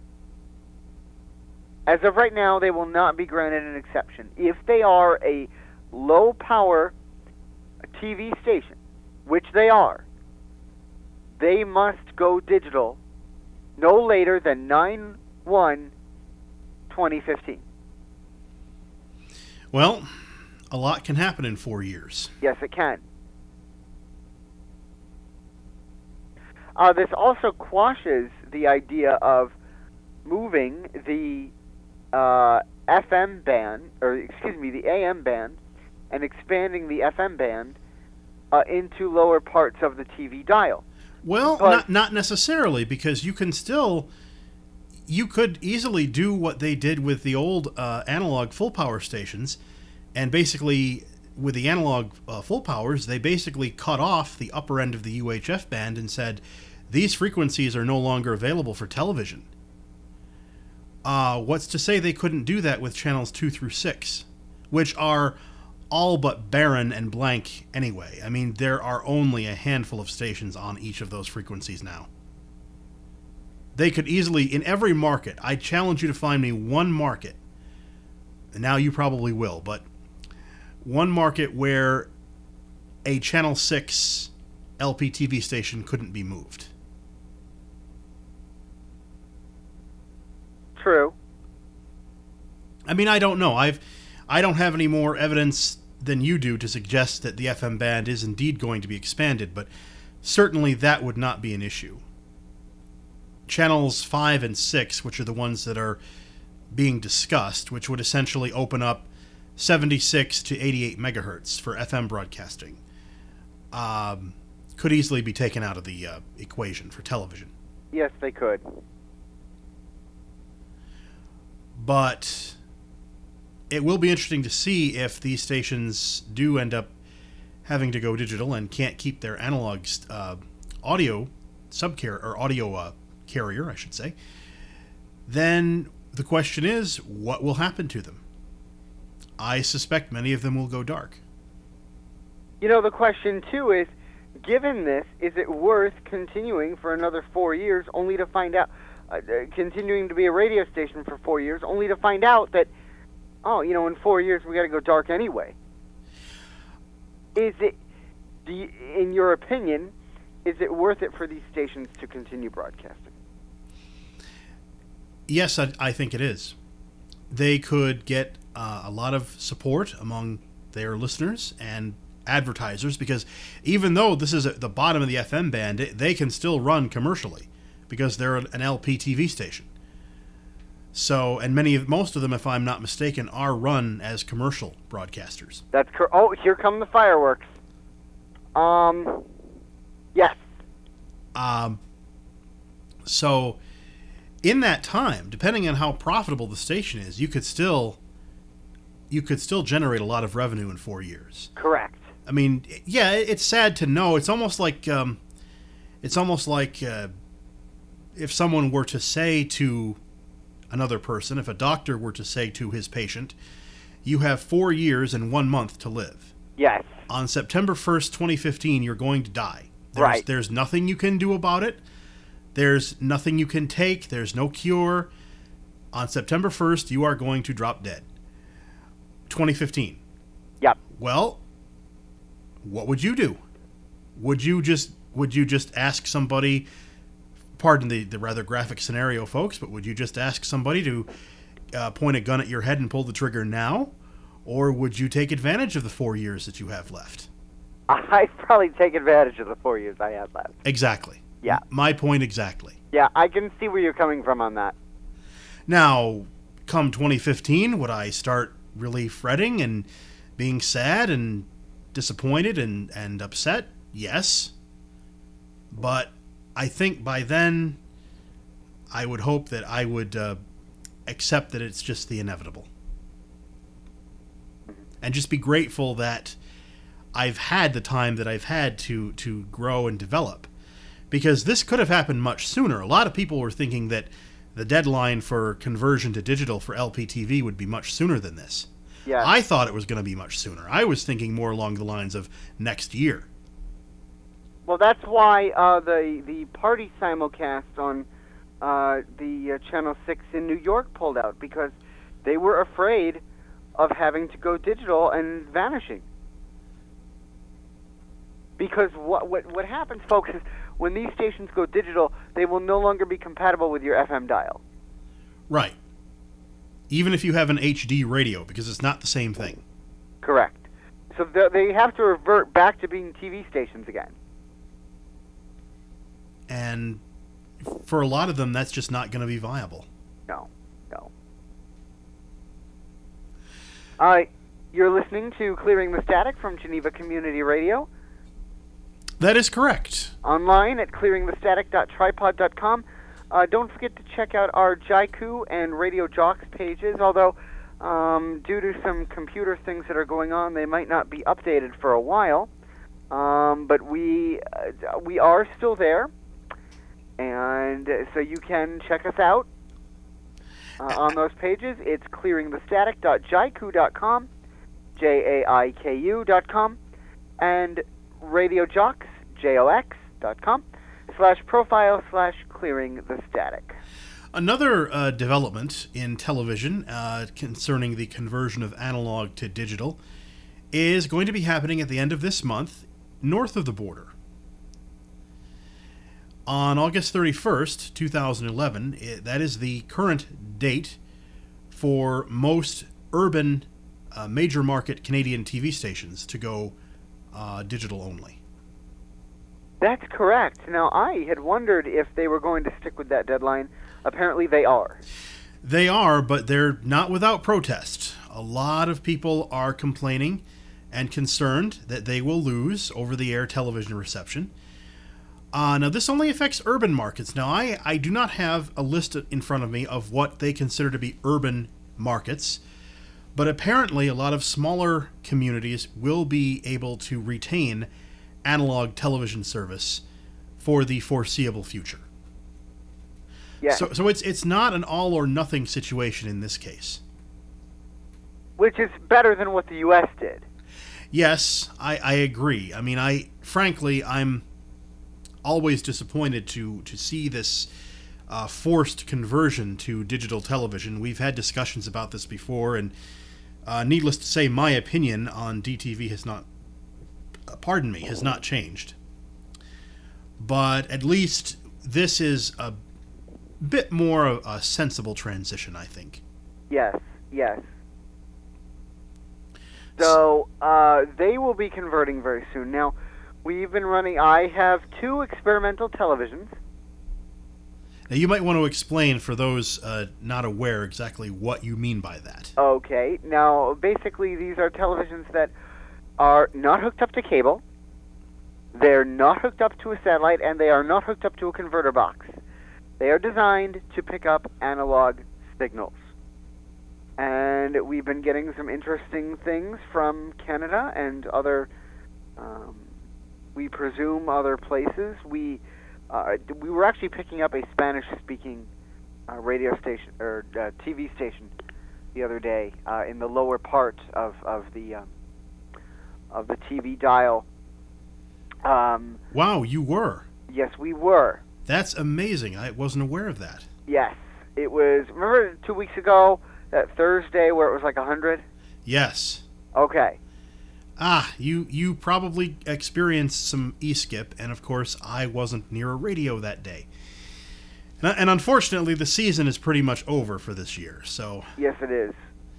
S2: As of right now, they will not be granted an exception. If they are a low-power T V station, which they are, they must go digital no later than nine one twenty fifteen.
S3: Well, a lot can happen in four years.
S2: Yes, it can. Uh, this also quashes the idea of moving the uh, F M band, or excuse me, the A M band, and expanding the F M band uh, into lower parts of the T V dial.
S3: Well,
S2: But-
S3: not not necessarily, because you can still, you could easily do what they did with the old uh, analog full power stations, and basically with the analog uh, full powers, they basically cut off the upper end of the U H F band and said, these frequencies are no longer available for television. Uh, what's to say they couldn't do that with channels two through six, which are all but barren and blank anyway. I mean, there are only a handful of stations on each of those frequencies now. They could easily, in every market, I challenge you to find me one market, and now you probably will, but one market where a Channel six L P T V station couldn't be moved.
S2: True.
S3: I mean, I don't know. I've, I don't have any more evidence than you do to suggest that the F M band is indeed going to be expanded, but certainly that would not be an issue. Channels five and six, which are the ones that are being discussed, which would essentially open up seventy-six to eighty-eight megahertz for F M broadcasting, um, could easily be taken out of the uh, equation for television.
S2: Yes, they could.
S3: But it will be interesting to see if these stations do end up having to go digital and can't keep their analog uh, audio subcar or audio uh, carrier, I should say. Then the question is, what will happen to them? I suspect many of them will go dark.
S2: You know, the question, too, is, given this, is it worth continuing for another four years only to find out, uh, continuing to be a radio station for four years only to find out that, oh, you know, in four years we got to go dark anyway? Is it, do you, in your opinion, is it worth it for these stations to continue broadcasting?
S3: Yes, I, I think it is. They could get uh, a lot of support among their listeners and advertisers, because even though this is at the bottom of the F M band, it, they can still run commercially because they're an L P T V station. So, and many of most of them, if I'm not mistaken, are run as commercial broadcasters.
S2: That's cor- Oh, here come the fireworks. Um, yes.
S3: Um, so, in that time, depending on how profitable the station is, you could still you could still generate a lot of revenue in four years.
S2: Correct.
S3: I mean, yeah, it's sad to know. It's almost like um, it's almost like uh, if someone were to say to another person, if a doctor were to say to his patient, you have four years and one month to live.
S2: Yes.
S3: On September first, twenty fifteen, you're going to die. There's,
S2: Right.
S3: There's nothing you can do about it. There's nothing you can take. There's no cure. On September first, you are going to drop dead. twenty fifteen.
S2: Yep.
S3: Well, what would you do? Would you just would you just ask somebody, pardon the, the rather graphic scenario, folks, but would you just ask somebody to uh, point a gun at your head and pull the trigger now? Or would you take advantage of the four years that you have left?
S2: I'd probably take advantage of the four years I have left.
S3: Exactly.
S2: Yeah.
S3: My point exactly.
S2: Yeah, I can see where you're coming from on that.
S3: Now, come twenty fifteen, would I start really fretting and being sad and disappointed and, and upset? Yes. But I think by then, I would hope that I would uh, accept that it's just the inevitable. And just be grateful that I've had the time that I've had to, to grow and develop. Because this could have happened much sooner. A lot of people were thinking that the deadline for conversion to digital for L P T V would be much sooner than this.
S2: Yeah.
S3: I thought it was going to be much sooner. I was thinking more along the lines of next year.
S2: Well, that's why uh, the the party simulcast on uh, the uh, Channel six in New York pulled out, because they were afraid of having to go digital and vanishing. Because what what what happens, folks, is when these stations go digital, they will no longer be compatible with your F M dial.
S3: Right. Even if you have an H D radio, because it's not the same thing.
S2: Correct. So th- they have to revert back to being T V stations again.
S3: And for a lot of them, that's just not going to be viable.
S2: No, no. Uh, you're listening to Clearing the Static from Geneva Community Radio.
S3: That is correct.
S2: Online at clearing the static dot tripod dot com. Uh, don't forget to check out our Jaiku and Radio Jocks pages, although um, due to some computer things that are going on, they might not be updated for a while. Um, but we uh, we are still there, and uh, so you can check us out uh, on those pages. It's clearing the static dot jaiku dot com, J A I K U dot com, and Radio Jocks, J O X dot com, slash profile slash clearing the static.
S3: Another uh, development in television uh, concerning the conversion of analog to digital is going to be happening at the end of this month, north of the border. On August thirty-first, twenty eleven, it, that is the current date for most urban uh, major market Canadian T V stations to go uh, digital only.
S2: That's correct. Now, I had wondered if they were going to stick with that deadline. Apparently they are.
S3: They are, but they're not without protest. A lot of people are complaining and concerned that they will lose over-the-air television reception. Uh, now, this only affects urban markets. Now, I, I do not have a list in front of me of what they consider to be urban markets, but apparently a lot of smaller communities will be able to retain analog television service for the foreseeable future.
S2: Yeah.
S3: So, so it's it's not an all or nothing situation in this case.
S2: Which is better than what the U S did.
S3: Yes, I, I agree. I mean, I frankly, I'm always disappointed to to see this uh, forced conversion to digital television. We've had discussions about this before, and uh, needless to say, my opinion on D T V has not, uh, pardon me, has not changed. But at least this is a bit more of a sensible transition, I think.
S2: Yes, yes. So, uh, they will be converting very soon. Now, we've been running, I have two experimental televisions.
S3: Now, you might want to explain for those uh, not aware exactly what you mean by that.
S2: Okay. Now, basically, these are televisions that are not hooked up to cable, they're not hooked up to a satellite, and they are not hooked up to a converter box. They are designed to pick up analog signals. And we've been getting some interesting things from Canada and other, um, we presume, other places. We uh, we were actually picking up a Spanish-speaking uh, radio station or uh, T V station the other day uh, in the lower part of of the um, of the T V dial. Um,
S3: wow, you were.
S2: Yes, we were.
S3: That's amazing. I wasn't aware of that.
S2: Yes, it was. Remember two weeks ago, that Thursday where it was like a hundred?
S3: Yes.
S2: Okay.
S3: Ah, you you probably experienced some e-skip, and of course I wasn't near a radio that day. And unfortunately, the season is pretty much over for this year. So
S2: Yes, it is.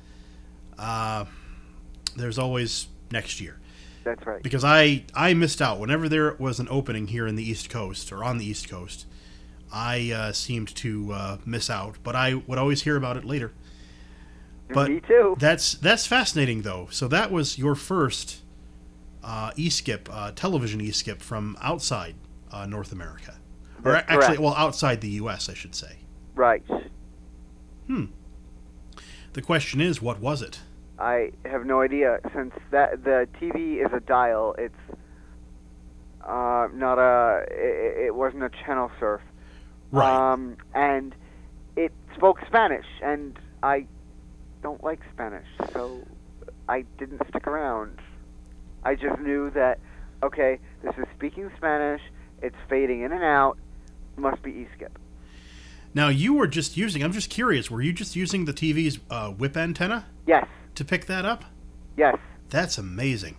S3: uh, there's always next year.
S2: That's right.
S3: Because I, I missed out. Whenever there was an opening here in the East Coast, or on the East Coast, I uh, seemed to uh, miss out. But I would always hear about it later. But
S2: Me too.
S3: That's that's fascinating, though. So that was your first uh, e-skip, uh, television e-skip from outside uh, North America. Or
S2: That's
S3: actually,
S2: correct.
S3: well, outside the U S, I should say.
S2: Right.
S3: Hmm. The question is, what was it?
S2: I have no idea. Since that the T V is a dial, it's uh, not a. It, it wasn't a channel surf.
S3: Right.
S2: Um, and it spoke Spanish, and I don't like Spanish, so I didn't stick around. I just knew that, okay, this is speaking Spanish, it's fading in and out, must be e-skip.
S3: Now, you were just using, I'm just curious, were you just using the T V's uh, whip antenna
S2: Yes,
S3: to pick that up?
S2: yes,
S3: That's amazing.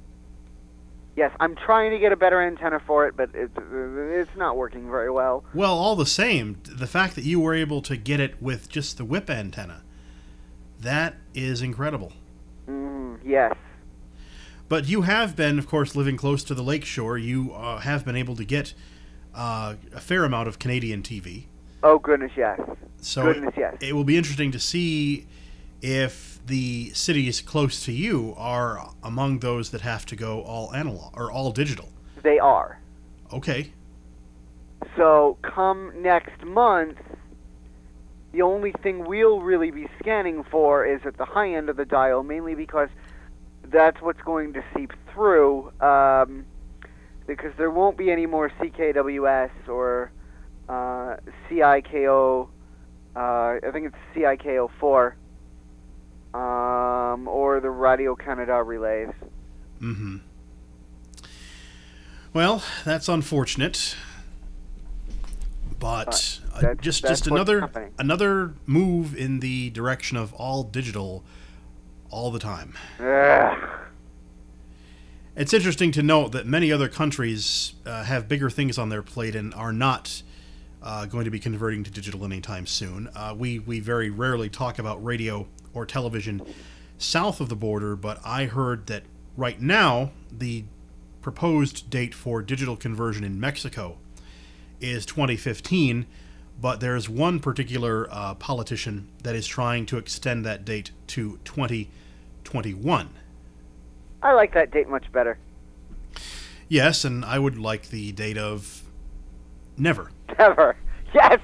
S2: yes. I'm trying to get a better antenna for it, but it's, it's not working very well.
S3: Well, all the same, the fact that you were able to get it with just the whip antenna, that is incredible.
S2: Mm, yes,
S3: But you have been, of course, living close to the lakeshore. You uh, have been able to get uh, a fair amount of Canadian T V.
S2: oh goodness, yes.
S3: So
S2: Goodness,
S3: it,
S2: yes.
S3: it will be interesting to see if the cities close to you are among those that have to go all analog or all digital.
S2: They are.
S3: Okay.
S2: So come next month, the only thing we'll really be scanning for is at the high end of the dial, mainly because that's what's going to seep through, um, because there won't be any more C K W S or uh, C I K O, uh, I think it's C I K O four, um, or the Radio Canada relays.
S3: Mm-hmm. Well, that's unfortunate. But uh,
S2: that's-
S3: just
S2: that's
S3: just
S2: what's
S3: another
S2: happening.
S3: another move in the direction of all digital all the time.
S2: Ugh.
S3: It's interesting to note that many other countries uh, have bigger things on their plate and are not uh, going to be converting to digital anytime soon. Uh, we, we very rarely talk about radio or television south of the border, but I heard that right now the proposed date for digital conversion in Mexico is twenty fifteen, but there's one particular uh, politician that is trying to extend that date to twenty twenty-one.
S2: I like that date much better.
S3: Yes, and I would like the date of never.
S2: Never. Yes!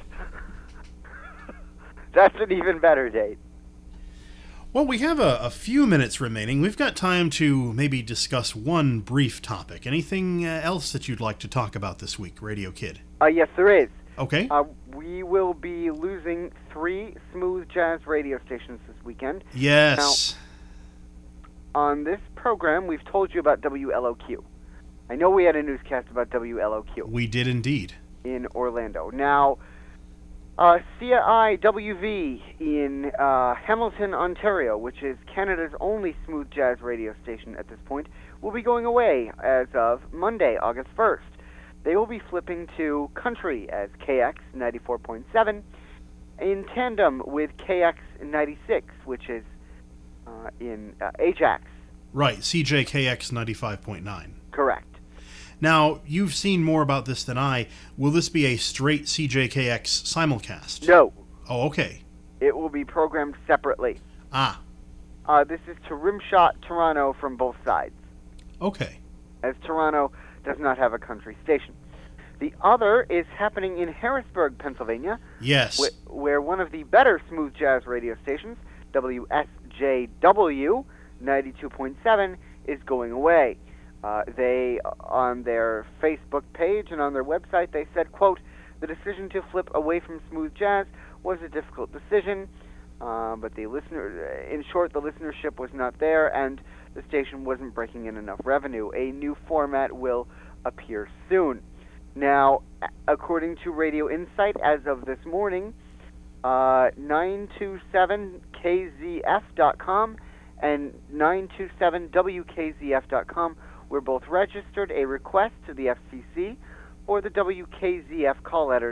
S2: That's an even better date.
S3: Well, we have a, a few minutes remaining. We've got time to maybe discuss one brief topic. Anything uh, else that you'd like to talk about this week, Radio Kid?
S2: Uh, yes, there is.
S3: Okay.
S2: Uh, we will be losing three smooth jazz radio stations this weekend.
S3: Yes.
S2: On this program, we've told you about W L O Q. I know we had a newscast about W L O Q
S3: We did indeed.
S2: in Orlando. Now, uh, C I W V in uh, Hamilton, Ontario, which is Canada's only smooth jazz radio station at this point, will be going away as of Monday, August first. They will be flipping to country as K X ninety-four point seven in tandem with K X ninety-six, which is uh, in uh, Ajax.
S3: Right, C J K X ninety-five point nine.
S2: Correct.
S3: Now, you've seen more about this than I. Will this be a straight C J K X simulcast?
S2: No,
S3: Oh, okay.
S2: it will be programmed separately.
S3: Ah,
S2: Uh, this is to rimshot Toronto from both sides,
S3: okay.
S2: as Toronto does not have a country station. The other is happening in Harrisburg, Pennsylvania,
S3: Yes.
S2: wh- where one of the better smooth jazz radio stations, W S J W ninety-two point seven, is going away. Uh, they, on their Facebook page and on their website, they said, quote, "The decision to flip away from smooth jazz was a difficult decision, uh, but the listener, in short, the listenership was not there, and the station wasn't breaking in enough revenue. A new format will appear soon." Now, a- according to Radio Insight, as of this morning, uh, nine two seven K Z F dot com and nine two seven W K Z F dot com were both registered a request to the F C C for the W K Z F call letters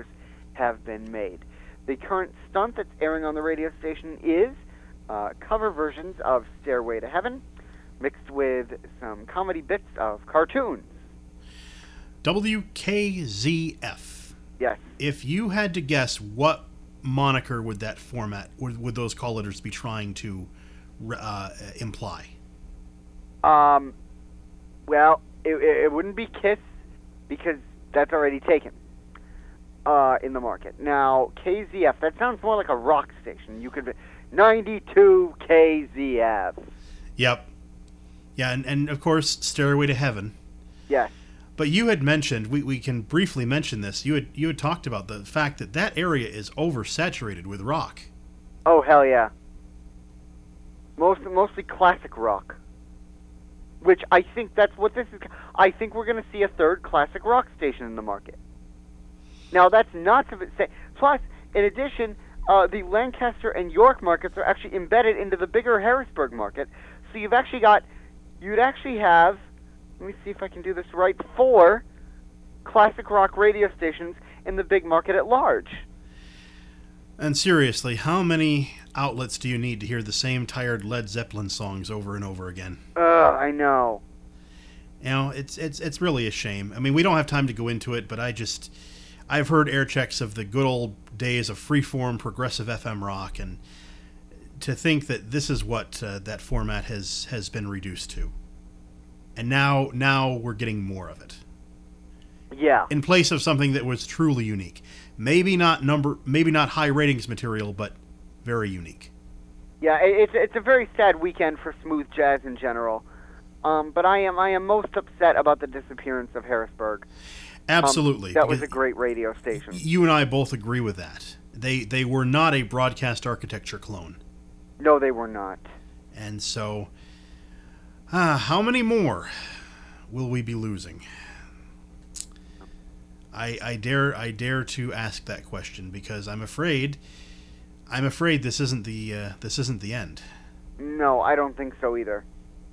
S2: have been made. The current stunt that's airing on the radio station is uh, cover versions of Stairway to Heaven, mixed with some comedy bits of cartoons.
S3: W K Z F.
S2: Yes.
S3: If you had to guess, what moniker would that format, would, would those call letters be trying to uh, imply?
S2: Um, well, it, it wouldn't be KISS, because that's already taken uh, in the market. Now, K Z F, that sounds more like a rock station. You could ninety-two K Z F.
S3: Yep. Yeah, and, and of course, Stairway to Heaven.
S2: Yes.
S3: But you had mentioned, we, we can briefly mention this, you had you had talked about the fact that that area is oversaturated with rock.
S2: Oh, hell yeah. Most, mostly classic rock. Which I think that's what this is. I think we're going to see a third classic rock station in the market. Now, that's not to say. Plus, in addition, uh, the Lancaster and York markets are actually embedded into the bigger Harrisburg market. So you've actually got, you'd actually have, let me see if I can do this right, four classic rock radio stations in the big market at large.
S3: And seriously, how many outlets do you need to hear the same tired Led Zeppelin songs over and over again?
S2: Ugh, I know.
S3: You know, it's it's it's really a shame. I mean, we don't have time to go into it, but I just, I've heard air checks of the good old days of freeform progressive F M rock, and to think that this is what uh, that format has has been reduced to. And now now we're getting more of it.
S2: Yeah.
S3: In place of something that was truly unique. Maybe not number, maybe not high ratings material, but very unique.
S2: Yeah, it's it's a very sad weekend for smooth jazz in general. Um, but I am I am most upset about the disappearance of Harrisburg.
S3: Absolutely.
S2: Um, that was a great radio station.
S3: You and I both agree with that. They they were not a broadcast architecture clone.
S2: No, they were not.
S3: And so, ah, how many more will we be losing? I, I dare I dare to ask that question, because I'm afraid I'm afraid this isn't the uh, this isn't the end.
S2: No, I don't think so either.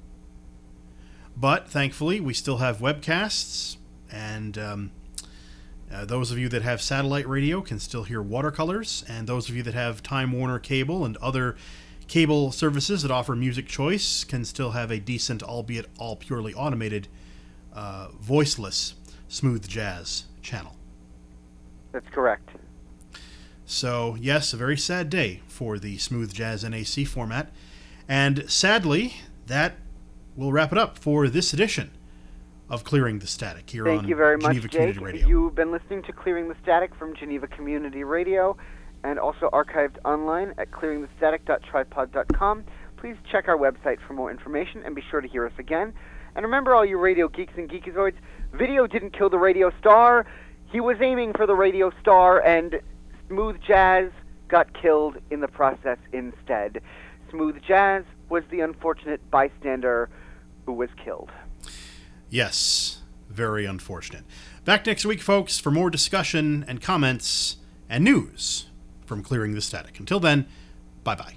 S3: But thankfully, we still have webcasts, and um, uh, those of you that have satellite radio can still hear watercolors, and those of you that have Time Warner cable and other cable services that offer music choice can still have a decent, albeit all purely automated, uh, voiceless smooth jazz channel.
S2: That's correct.
S3: So, yes, a very sad day for the Smooth Jazz N A C format. And sadly, that will wrap it up for this edition of Clearing the Static here
S2: Thank
S3: on
S2: you very
S3: Geneva
S2: much,
S3: Community
S2: Jake.
S3: Radio.
S2: You've been listening to Clearing the Static from Geneva Community Radio, and also archived online at clearing the static dot tripod dot com. Please check our website for more information, and be sure to hear us again. And remember, all you radio geeks and geekazoids, video didn't kill the radio star. He was aiming for the radio star, and smooth jazz got killed in the process instead. Smooth jazz was the unfortunate bystander who was killed.
S3: Yes, very unfortunate. Back next week, folks, for more discussion and comments and news from Clearing the Static. Until then, bye-bye.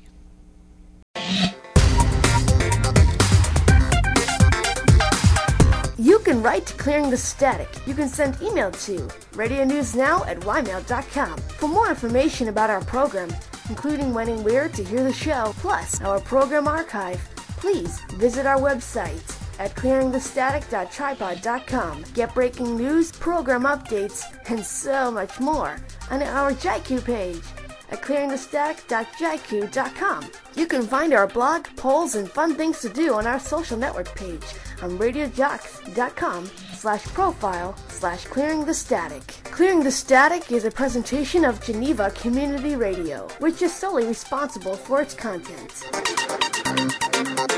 S1: You can write to Clearing the Static. You can send email to radio news now at y mail dot com. For more information about our program, including when and where to hear the show, plus our program archive, please visit our website at clearing the static dot tripod dot com. Get breaking news, program updates, and so much more on our J I Q page at clearing the static dot j q dot com. You can find our blog, polls, and fun things to do on our social network page on radio jocks dot com slash profile slash clearing the static. Clearing the Static is a presentation of Geneva Community Radio, which is solely responsible for its content.